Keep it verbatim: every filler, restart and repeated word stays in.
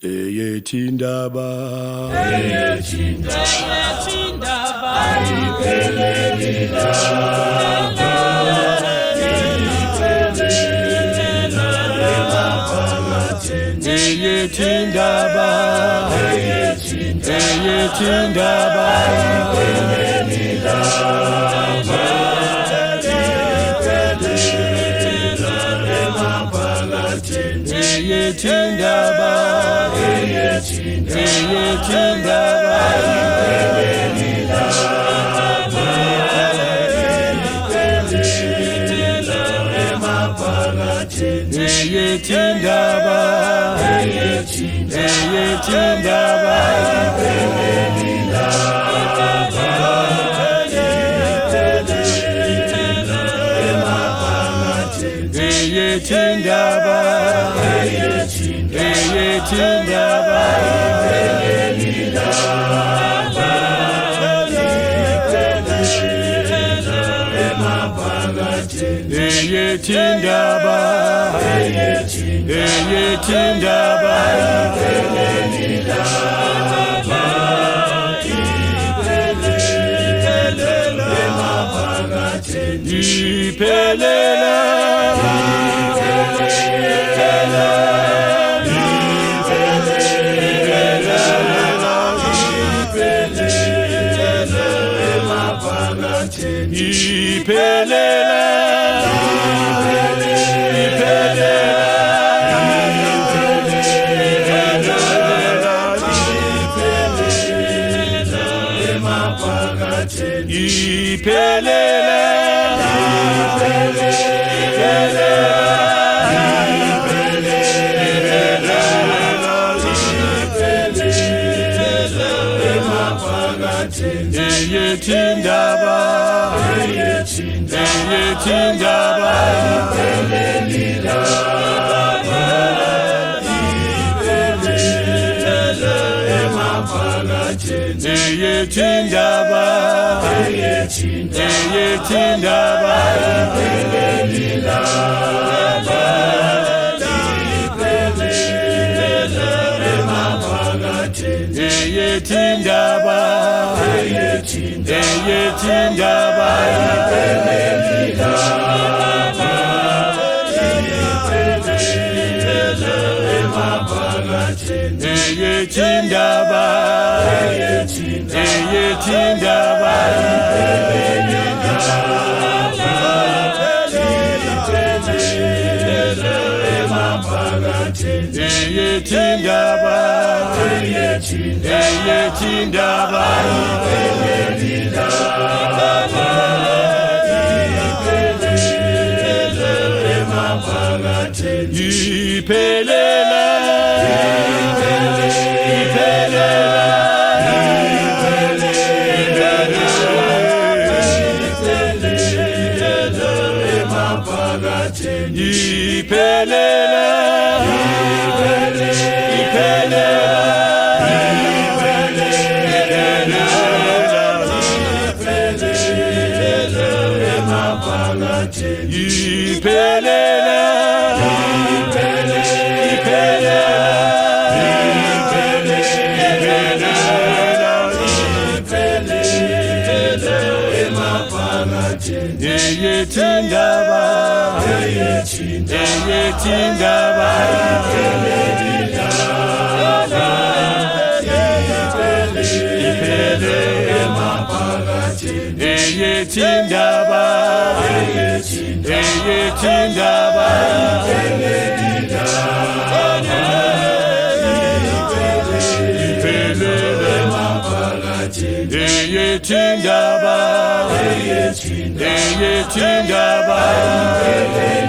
eyethindaba eyethindaba ayipheleli indaba eyethindaba eyethindaba ayipheleli indaba eyethindaba eyethindaba ayipheleli indaba eyethindaba eyethindaba ayipheleli indaba eyethindaba eyethindaba ayipheleli indaba eyethindaba eyethindaba ayipheleli indaba iphelela iphelela iphelela eyethindaba eyethindaba ayipheleli indaba eyethindaba eyethindaba ayipheleli indaba eyethindaba eyethindaba ayipheleli indaba eyethindaba eyethindaba ayipheleli eyethindaba eyethindaba ayipheleli indaba iphelela iphelela iphelela eyethindaba eyethindaba ayipheleli indaba eyethindaba eyethindaba ayipheleli indaba eyethindaba eyethindaba ayipheleli